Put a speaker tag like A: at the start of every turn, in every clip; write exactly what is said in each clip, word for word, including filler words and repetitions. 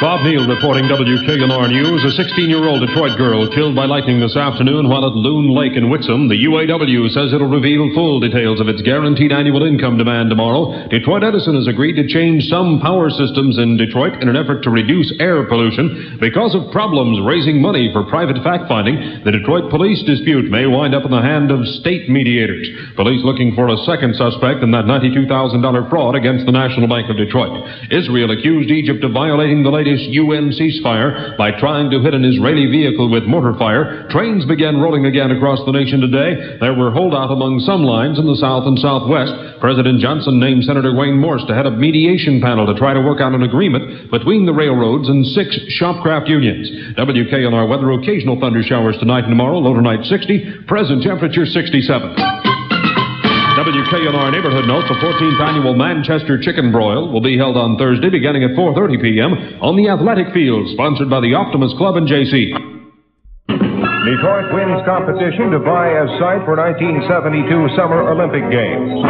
A: Bob Neal reporting W K N R News. A sixteen-year-old Detroit girl killed by lightning this afternoon while at Loon Lake in Wixom. The U A W says it'll reveal full details of its guaranteed annual income demand tomorrow. Detroit Edison has agreed to change some power systems in Detroit in an effort to reduce air pollution. Because of problems raising money for private fact-finding, the Detroit police dispute may wind up in the hand of state mediators. Police looking for a second suspect in that ninety-two thousand dollars fraud against the National Bank of Detroit. Israel accused Egypt of violating the latest U N ceasefire by trying to hit an Israeli vehicle with mortar fire. Trains began rolling again across the nation today. There were holdout among some lines in the south and southwest. President Johnson named Senator Wayne Morse to head a mediation panel to try to work out an agreement between the railroads and six shopcraft unions. W K N R weather, occasional thunder showers tonight and tomorrow, low tonight sixty, present temperature sixty-seven. W K N R neighborhood note, the fourteenth annual Manchester Chicken Broil will be held on Thursday beginning at four thirty p.m. on the athletic field, sponsored by the Optimus Club and J C.
B: Detroit wins competition to vie as site for nineteen seventy-two Summer Olympic Games.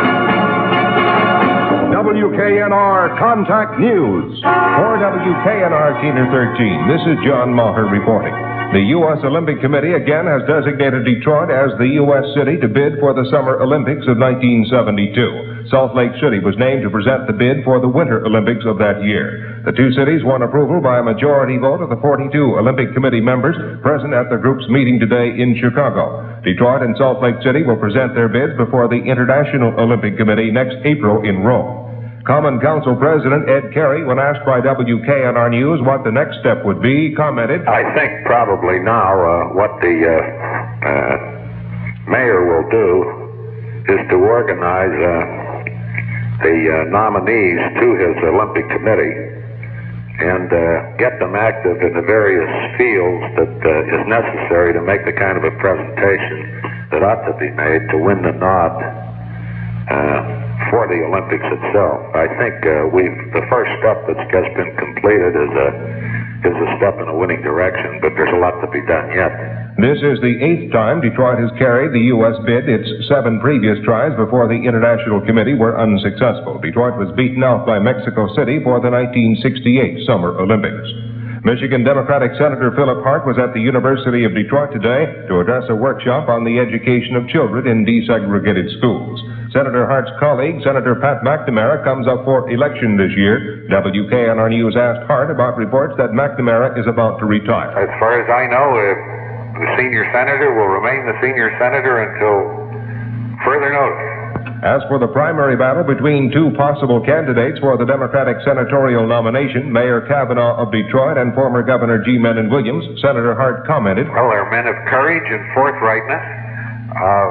B: W K N R Contact News. For W K N R Keener thirteen, this is John Maher reporting. The U S Olympic Committee again has designated Detroit as the U S city to bid for the Summer Olympics of nineteen seventy-two. Salt Lake City was named to present the bid for the Winter Olympics of that year. The two cities won approval by a majority vote of the forty-two Olympic Committee members present at the group's meeting today in Chicago. Detroit and Salt Lake City will present their bids before the International Olympic Committee next April in Rome. Common Council President Ed Carey, when asked by W K N R News what the next step would be, commented,
C: I think probably now uh, what the uh, uh, mayor will do is to organize uh, the uh, nominees to his Olympic Committee and uh, get them active in the various fields that uh, is necessary to make the kind of a presentation that ought to be made to win the nod uh, for the Olympics itself. I think uh, we've the first step that's just been completed is a is a step in a winning direction, but there's a lot to be done yet.
B: This is the eighth time Detroit has carried the U S bid. Its seven previous tries before the International Committee were unsuccessful. Detroit was beaten out by Mexico City for the nineteen sixty-eight Summer Olympics. Michigan Democratic Senator Philip Hart was at the University of Detroit today to address a workshop on the education of children in desegregated schools. Senator Hart's colleague, Senator Pat McNamara, comes up for election this year. W K N R News asked Hart about reports that McNamara is about to retire.
C: As far as I know, uh, the senior senator will remain the senior senator until further notice.
B: As for the primary battle between two possible candidates for the Democratic senatorial nomination, Mayor Kavanaugh of Detroit and former Governor G. Menon Williams, Senator Hart commented,
C: Well, they're men of courage and forthrightness. Uh,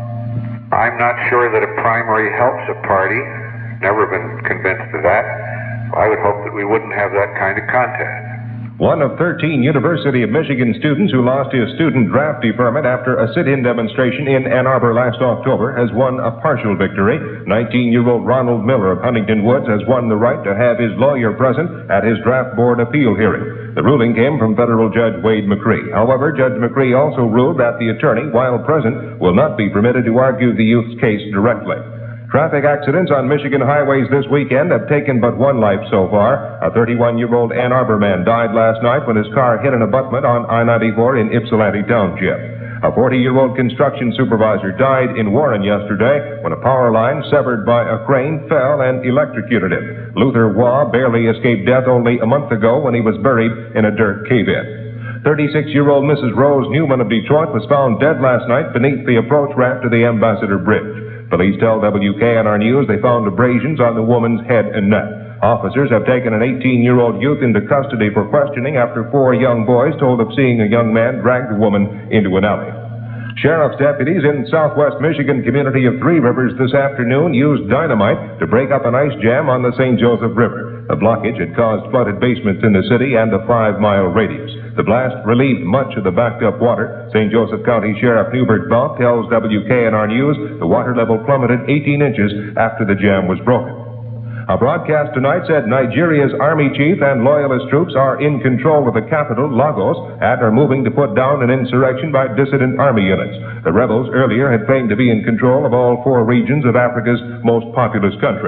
C: I'm not sure that a primary helps a party. Never been convinced of that. I would hope that we wouldn't have that kind of contest.
B: One of thirteen University of Michigan students who lost his student draft deferment after a sit-in demonstration in Ann Arbor last October has won a partial victory. nineteen-year-old Ronald Miller of Huntington Woods has won the right to have his lawyer present at his draft board appeal hearing. The ruling came from federal Judge Wade McCree. However, Judge McCree also ruled that the attorney, while present, will not be permitted to argue the youth's case directly. Traffic accidents on Michigan highways this weekend have taken but one life so far. A thirty-one-year-old Ann Arbor man died last night when his car hit an abutment on I ninety-four in Ypsilanti Township. A forty-year-old construction supervisor died in Warren yesterday when a power line severed by a crane fell and electrocuted him. Luther Waugh barely escaped death only a month ago when he was buried in a dirt cave-in. thirty-six-year-old Missus Rose Newman of Detroit was found dead last night beneath the approach ramp to the Ambassador Bridge. Police tell W K N R News they found abrasions on the woman's head and neck. Officers have taken an eighteen-year-old youth into custody for questioning after four young boys told of seeing a young man drag the woman into an alley. Sheriff's deputies in southwest Michigan community of Three Rivers this afternoon used dynamite to break up an ice jam on the Saint Joseph River. The blockage had caused flooded basements in the city and a five-mile radius. The blast relieved much of the backed-up water. Saint Joseph County Sheriff Hubert Balk tells W K N R News the water level plummeted eighteen inches after the jam was broken. A broadcast tonight said Nigeria's army chief and loyalist troops are in control of the capital, Lagos, and are moving to put down an insurrection by dissident army units. The rebels earlier had claimed to be in control of all four regions of Africa's most populous country.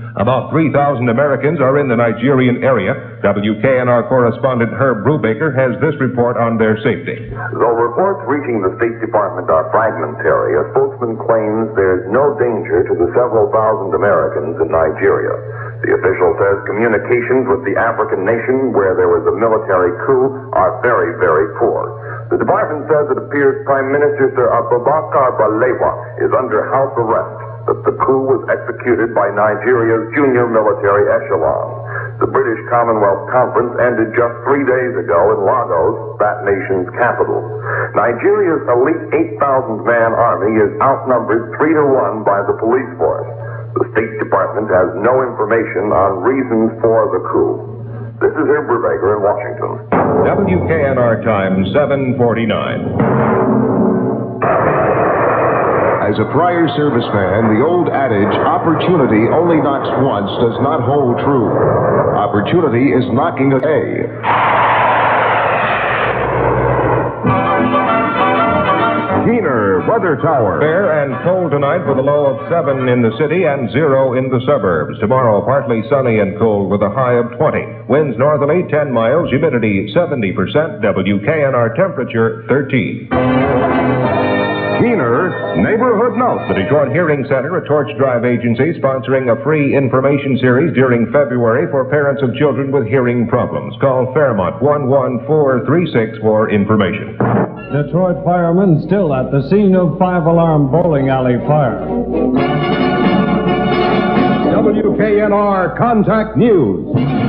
B: About three thousand Americans are in the Nigerian area. W K N R correspondent Herb Brubaker has this report on their safety.
D: Though reports reaching the State Department are fragmentary, a spokesman claims there's no danger to the several thousand Americans in Nigeria. The official says communications with the African nation where there was a military coup are very, very poor. The department says it appears Prime Minister Sir Abubakar Balewa is under house arrest, that the coup was executed by Nigeria's junior military echelon. The British Commonwealth Conference ended just three days ago in Lagos, that nation's capital. Nigeria's elite eight thousand man army is outnumbered three to one by the police force. The State Department has no information on reasons for the coup. This is Herb Brubaker in Washington.
B: W K N R time, seven forty-nine.
E: As a prior serviceman, the old adage, opportunity only knocks once, does not hold true. Opportunity is knocking a Keener Weather Tower.
B: Fair and cold tonight with a low of seven in the city and zero in the suburbs. Tomorrow, partly sunny and cold with a high of twenty. Winds northerly ten miles, humidity seventy percent. W K N R temperature thirteen.
E: Keener Neighborhood Note.
B: The Detroit Hearing Center, a Torch Drive agency, sponsoring a free information series during February for parents of children with hearing problems. Call Fairmont one one four three six for information.
F: Detroit firemen still at the scene of five-alarm bowling alley fire.
E: W K N R Contact News.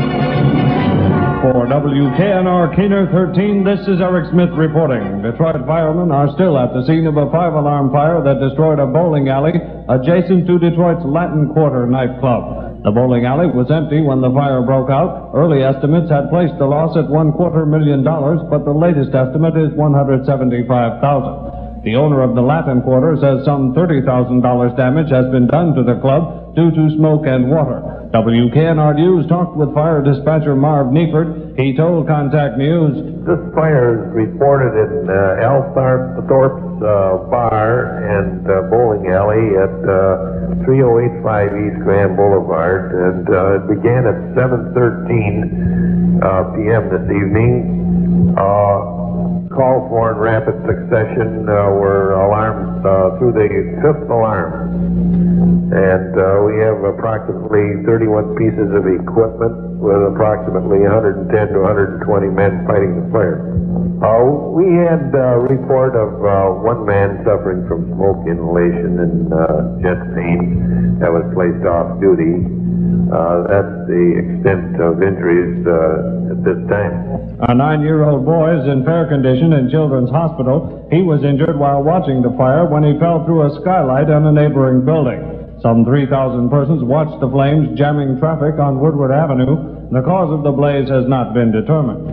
F: For W K N R Keener thirteen, this is Eric Smith reporting. Detroit firemen are still at the scene of a five-alarm fire that destroyed a bowling alley adjacent to Detroit's Latin Quarter nightclub. The bowling alley was empty when the fire broke out. Early estimates had placed the loss at one quarter million dollars, but the latest estimate is one hundred seventy-five thousand dollars. The owner of the Latin Quarter says some thirty thousand dollars damage has been done to the club due to smoke and water. W K N R News talked with fire dispatcher Marv Neifert. He told Contact News,
G: "This fire is reported in uh, Al Thorpe's uh, bar and uh, bowling alley at uh, three oh eight five East Grand Boulevard, and uh, it began at seven thirteen uh, p m this evening. Uh, Called for in rapid succession uh, were alarms uh, through the fifth alarm. And uh, we have approximately thirty-one pieces of equipment with approximately one hundred ten to one hundred twenty men fighting the fire. Uh, we had a report of uh, one man suffering from smoke inhalation and uh, chest pain that was placed off duty. Uh, that's the extent of injuries uh, at this time.
F: A nine-year-old boy is in fair condition in Children's Hospital. He was injured while watching the fire when he fell through a skylight on a neighboring building. Some three thousand persons watched the flames jamming traffic on Woodward Avenue. The cause of the blaze has not been determined.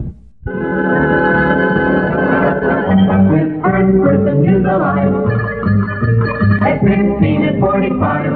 H: With first person news alive at fifteen and forty-five.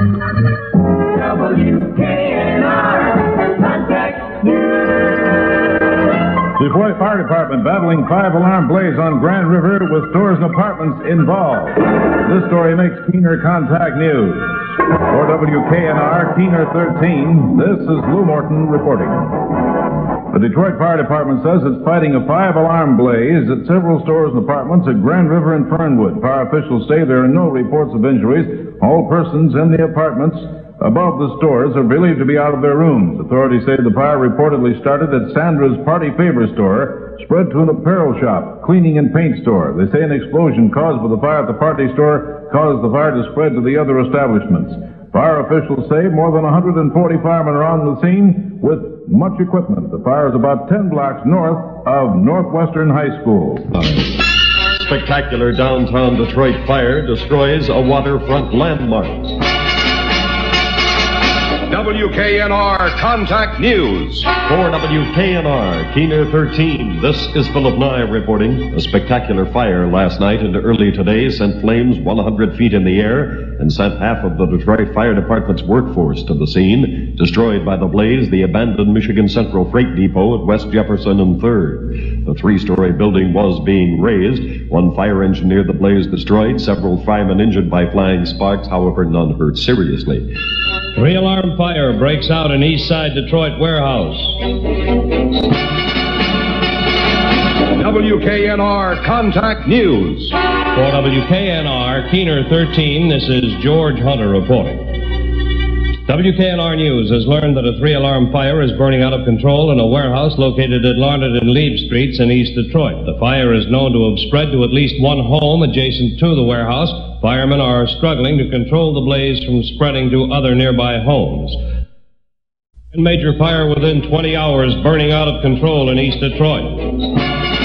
H: W K N R Contact News.
I: Detroit Fire Department battling five-alarm blaze on Grand River with stores and apartments involved. This story makes Keener Contact News. For W K N R Keener thirteen, this is Lou Morton reporting. The Detroit Fire Department says it's fighting a five-alarm blaze at several stores and apartments at Grand River and Fernwood. Fire officials say there are no reports of injuries. All persons in the apartments above the stores are believed to be out of their rooms. Authorities say the fire reportedly started at Sandra's Party Favor store, spread to an apparel shop, cleaning and paint store. They say an explosion caused by the fire at the party store caused the fire to spread to the other establishments. Fire officials say more than one hundred forty firemen are on the scene with much equipment. The fire is about ten blocks north of Northwestern High School.
J: Spectacular downtown Detroit fire destroys a waterfront landmark.
K: W K N R Contact News.
J: For W K N R, Keener thirteen, this is Philip Nye reporting. A spectacular fire last night and early today sent flames one hundred feet in the air and sent half of the Detroit Fire Department's workforce to the scene. Destroyed by the blaze, the abandoned Michigan Central Freight Depot at West Jefferson and third. The three-story building was being razed. One fire engine near the blaze destroyed. Several firemen injured by flying sparks, however, none hurt seriously.
L: Three-alarm fire breaks out in East Side Detroit warehouse.
K: W K N R Contact News.
L: For W K N R, Keener thirteen, this is George Hunter reporting. W K N R News has learned that a three-alarm fire is burning out of control in a warehouse located at Larned and Leib Streets in East Detroit. The fire is known to have spread to at least one home adjacent to the warehouse. Firemen are struggling to control the blaze from spreading to other nearby homes. A major fire within twenty hours burning out of control in East Detroit.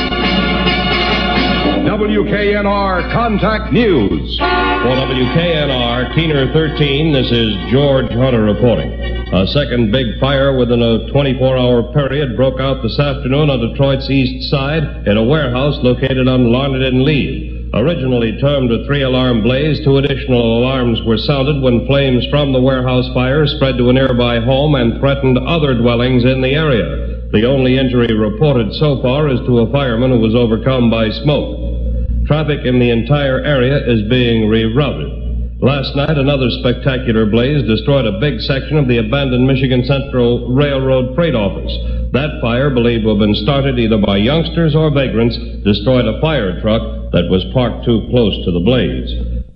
K: W K N R Contact News.
L: For W K N R, Keener thirteen, this is George Hunter reporting. A second big fire within a twenty-four hour period broke out this afternoon on Detroit's east side in a warehouse located on Larned and Leib. Originally termed a three-alarm blaze, two additional alarms were sounded when flames from the warehouse fire spread to a nearby home and threatened other dwellings in the area. The only injury reported so far is to a fireman who was overcome by smoke. Traffic in the entire area is being rerouted. Last night, another spectacular blaze destroyed a big section of the abandoned Michigan Central Railroad freight office. That fire, believed to have been started either by youngsters or vagrants, destroyed a fire truck that was parked too close to the blaze.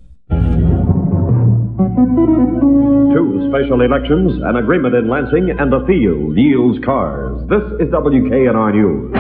J: Two special elections, an agreement in Lansing, and a field yields cars. This is W K N R News.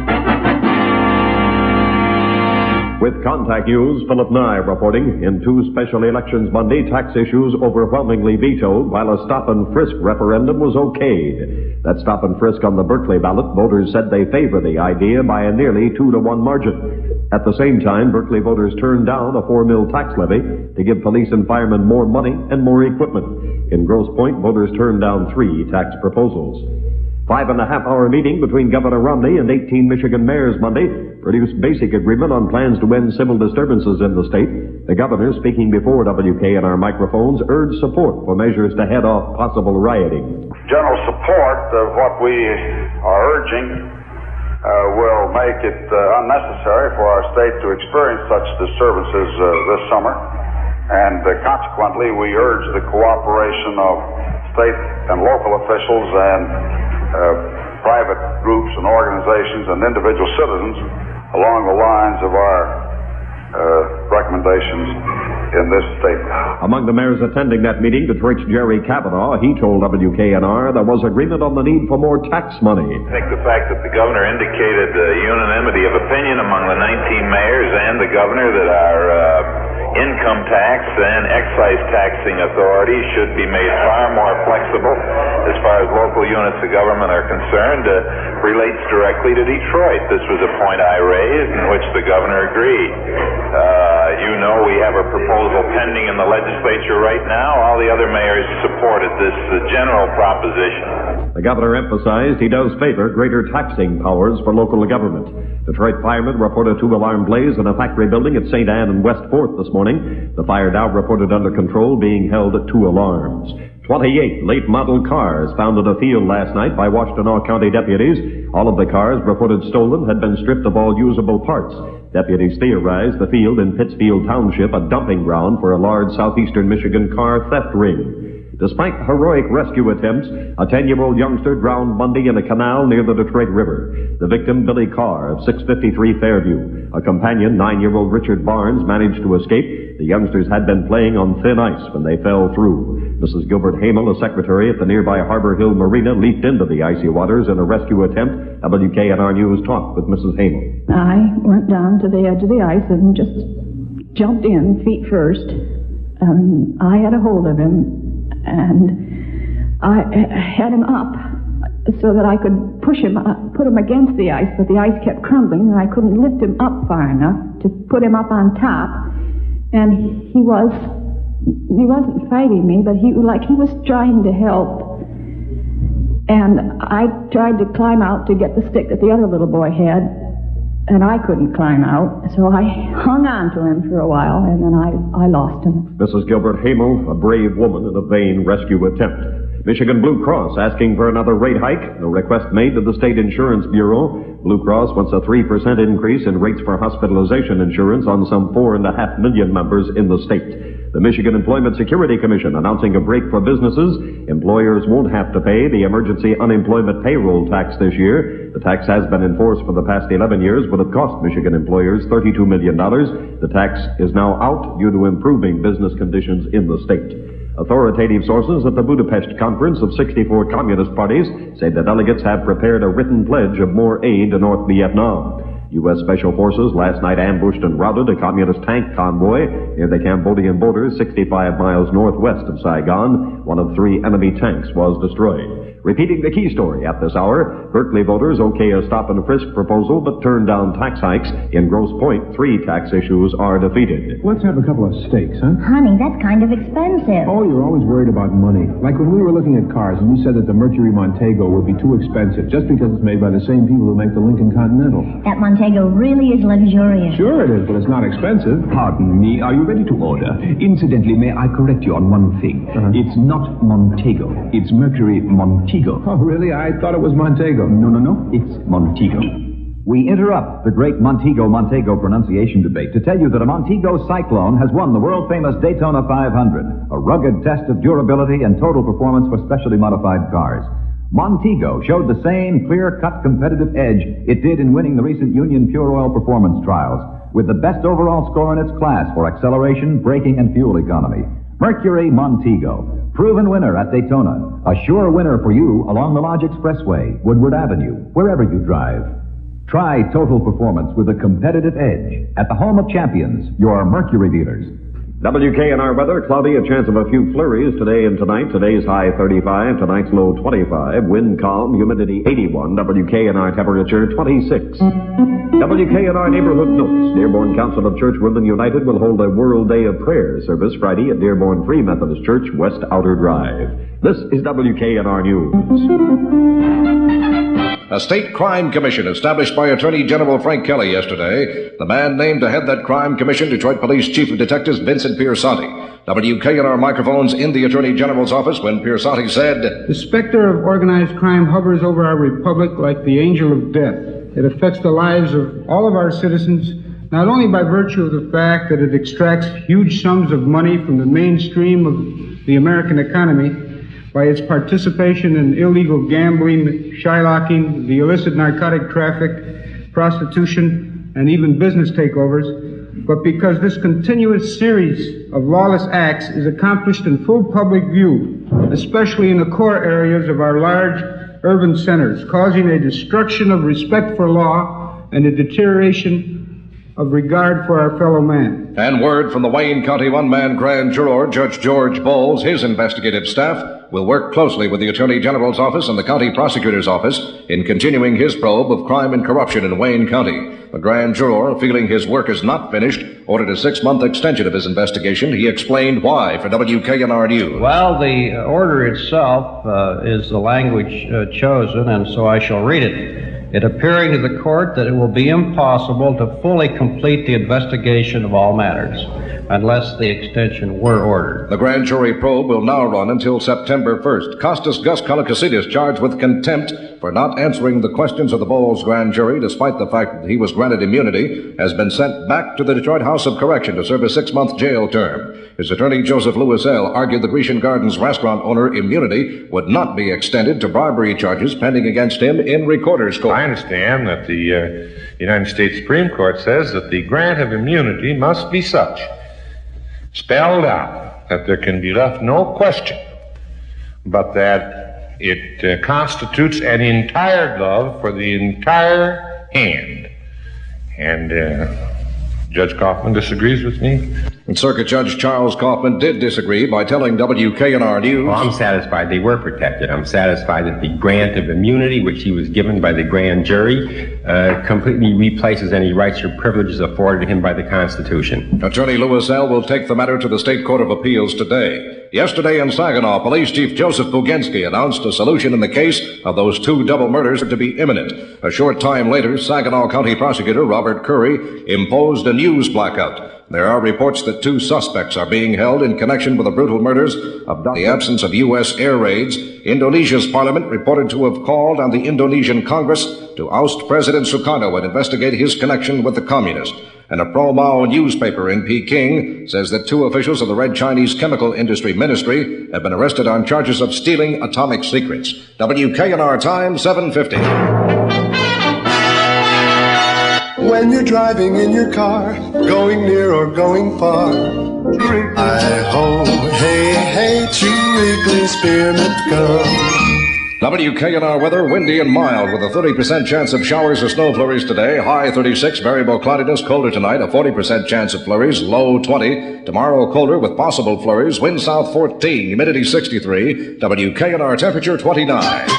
J: With Contact News, Philip Nye reporting. In two special elections Monday, tax issues overwhelmingly vetoed, while a stop-and-frisk referendum was okayed. That stop-and-frisk on the Berkeley ballot, voters said they favor the idea by a nearly two-to-one margin. At the same time, Berkeley voters turned down a four-mil tax levy to give police and firemen more money and more equipment. In Grosse Pointe, voters turned down three tax proposals. Five and a half hour meeting between Governor Romney and eighteen Michigan mayors Monday produced basic agreement on plans to end civil disturbances in the state. The governor, speaking before W K N R microphones, urged support for measures to head off possible rioting.
M: General support of what we are urging uh, will make it uh, unnecessary for our state to experience such disturbances uh, this summer. And uh, consequently, we urge the cooperation of state and local officials and Uh, private groups and organizations and individual citizens along the lines of our uh, recommendations in this statement.
J: Among the mayors attending that meeting, Detroit's Jerry Kavanaugh, he told W K N R there was agreement on the need for more tax money.
N: I think the fact that the governor indicated uh, unanimity of opinion among the nineteen mayors and the governor that our uh, income tax and excise taxing authority should be made far more flexible as far as local units of government are concerned uh, relates directly to Detroit. This was a point I raised in which the governor agreed. Uh, you know we have a proposal pending in the legislature right now. All the other mayors supported this uh, general proposition.
J: The governor emphasized he does favor greater taxing powers for local government. Detroit firemen reported a two-alarm blaze in a factory building at Saint Anne and West fourth this morning. The fire now reported under control, being held at two alarms. twenty-eight late-model cars found in a field last night by Washtenaw County deputies. All of the cars reported stolen had been stripped of all usable parts. Deputies theorized the field in Pittsfield Township a dumping ground for a large southeastern Michigan car theft ring. Despite heroic rescue attempts, a ten-year-old youngster drowned Monday in a canal near the Detroit River. The victim, Billy Carr, of six fifty-three Fairview. A companion, nine-year-old Richard Barnes, managed to escape. The youngsters had been playing on thin ice when they fell through. Missus Gilbert Hamel, a secretary at the nearby Harbor Hill Marina, leaped into the icy waters in a rescue attempt. W K N R News talked with Missus Hamel.
O: I went down to the edge of the ice and just jumped in feet first. Um, I had a hold of him. And I had him up so that I could push him, up, put him against the ice, but the ice kept crumbling, and I couldn't lift him up far enough to put him up on top. And he was, he wasn't fighting me, but he like he was trying to help. And I tried to climb out to get the stick that the other little boy had, and I couldn't climb out, so I hung on to him for a while, and then I, I lost him.
J: Missus Gilbert Hamel, a brave woman in a vain rescue attempt. Michigan Blue Cross asking for another rate hike. The request made to the State Insurance Bureau. Blue Cross wants a three percent increase in rates for hospitalization insurance on some four and a half million members in the state. The Michigan Employment Security Commission announcing a break for businesses. Employers won't have to pay the emergency unemployment payroll tax this year. The tax has been enforced for the past eleven years, but it cost Michigan employers thirty-two million dollars. The tax is now out due to improving business conditions in the state. Authoritative sources at the Budapest Conference of sixty-four Communist parties say the delegates have prepared a written pledge of more aid to North Vietnam. U S Special Forces last night ambushed and routed a communist tank convoy near the Cambodian border sixty-five miles northwest of Saigon. One of three enemy tanks was destroyed. Repeating the key story at this hour, Berkeley voters okay a stop and frisk proposal but turn down tax hikes. In Grosse Pointe, three tax issues are defeated.
P: Let's have a couple of steaks, huh?
Q: Honey, that's kind of expensive.
P: Oh, you're always worried about money. Like when we were looking at cars and you said that the Mercury Montego would be too expensive just because it's made by the same people who make the Lincoln Continental.
Q: That Montego really is luxurious.
P: Sure it is, but it's not expensive.
R: Pardon me, are you ready to order? Incidentally, may I correct you on one thing? Uh-huh. It's not Montego. It's Mercury Montego.
P: Oh, really? I thought it was Montego.
R: No, no, no. It's Montego. We interrupt the great Montego-Montego pronunciation debate to tell you that a Montego Cyclone has won the world-famous Daytona five hundred, a rugged test of durability and total performance for specially modified cars. Montego showed the same clear-cut competitive edge it did in winning the recent Union Pure Oil performance trials, with the best overall score in its class for acceleration, braking, and fuel economy. Mercury Montego, proven winner at Daytona, a sure winner for you along the Lodge Expressway, Woodward Avenue, wherever you drive. Try total performance with a competitive edge at the home of champions, your Mercury dealers.
J: W K N R weather, cloudy, a chance of a few flurries today and tonight. Today's high thirty-five, tonight's low twenty-five, wind calm, humidity eighty-one, W K N R temperature twenty-six. W K N R neighborhood notes. Dearborn Council of Church Women United will hold a World Day of Prayer service Friday at Dearborn Free Methodist Church, West Outer Drive. This is W K N R News.
K: A state crime commission established by Attorney General Frank Kelly yesterday. The man named to head that crime commission, Detroit Police Chief of Detectives Vincent Piersanti. W K N R microphones in the Attorney General's office when Piersanti said,
S: "The specter of organized crime hovers over our republic like the angel of death. It affects the lives of all of our citizens, not only by virtue of the fact that it extracts huge sums of money from the mainstream of the American economy, by its participation in illegal gambling, shylocking, the illicit narcotic traffic, prostitution, and even business takeovers, but because this continuous series of lawless acts is accomplished in full public view, especially in the core areas of our large urban centers, causing a destruction of respect for law and a deterioration of regard for our fellow man."
K: And word from the Wayne County one-man grand juror, Judge George Bowles. His investigative staff will work closely with the Attorney General's office and the County Prosecutor's office in continuing his probe of crime and corruption in Wayne County. The grand juror, feeling his work is not finished, ordered a six-month extension of his investigation. He explained why for W K N R News.
T: Well, the order itself uh, is the language uh, chosen, and so I shall read it. It appearing to the court that it will be impossible to fully complete the investigation of all matters unless the extension were ordered.
K: The grand jury probe will now run until September first. Costas Gus Kalakasidis, charged with contempt for not answering the questions of the Bowles grand jury, despite the fact that he was granted immunity, has been sent back to the Detroit House of Correction to serve a six-month jail term. His attorney, Joseph Lewis L., argued the Grecian Gardens restaurant owner immunity would not be extended to bribery charges pending against him in recorder's court.
G: I understand that the uh, United States Supreme Court says that the grant of immunity must be such, spelled out, that there can be left no question, but that it uh, constitutes an entire glove for the entire hand. And uh, Judge Kaufman disagrees with me.
K: And Circuit Judge Charles Kaufman did disagree by telling W K N R News,
U: "Well, I'm satisfied they were protected. I'm satisfied that the grant of immunity, which he was given by the grand jury, uh, completely replaces any rights or privileges afforded him by the Constitution."
K: Attorney Lewis L. will take the matter to the State Court of Appeals today. Yesterday in Saginaw, Police Chief Joseph Puginski announced a solution in the case of those two double murders to be imminent. A short time later, Saginaw County Prosecutor Robert Curry imposed a news blackout. There are reports that two suspects are being held in connection with the brutal murders of the absence of U S air raids. Indonesia's parliament reported to have called on the Indonesian Congress to oust President Sukarno and investigate his connection with the communists. And a pro-Mao newspaper in Peking says that two officials of the Red Chinese Chemical Industry Ministry have been arrested on charges of stealing atomic secrets. W K N R Time, seven fifty.
H: When you're driving in your car, going near or going far, hi-ho, hey, hey, to Wrigley Spearmint Gum.
K: W K N R weather, windy and mild with a thirty percent chance of showers or snow flurries today. High thirty-six, variable cloudiness, colder tonight, a forty percent chance of flurries, low twenty. Tomorrow colder with possible flurries, wind south fourteen, humidity sixty-three. W K N R temperature twenty-nine.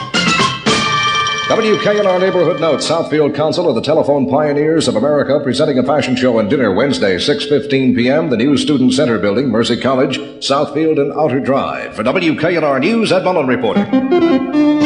K: W K N R Neighborhood Note, Southfield Council of the Telephone Pioneers of America presenting a fashion show and dinner Wednesday, six fifteen p.m., the new Student Center Building, Mercy College, Southfield and Outer Drive. For W K N R News, Ed Mullen reporting.